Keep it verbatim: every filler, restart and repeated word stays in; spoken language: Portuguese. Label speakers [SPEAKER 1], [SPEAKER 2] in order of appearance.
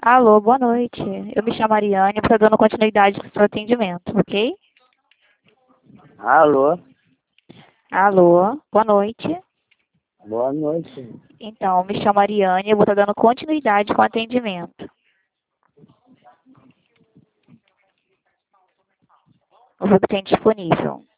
[SPEAKER 1] Alô, boa noite. Eu me chamo Ariane, estou dando continuidade com o seu atendimento, ok?
[SPEAKER 2] Alô,
[SPEAKER 1] Alô, boa noite.
[SPEAKER 2] boa noite.
[SPEAKER 1] Então, eu me chamo Ariane, eu vou estar dando continuidade com o atendimento. O V I P tem disponível.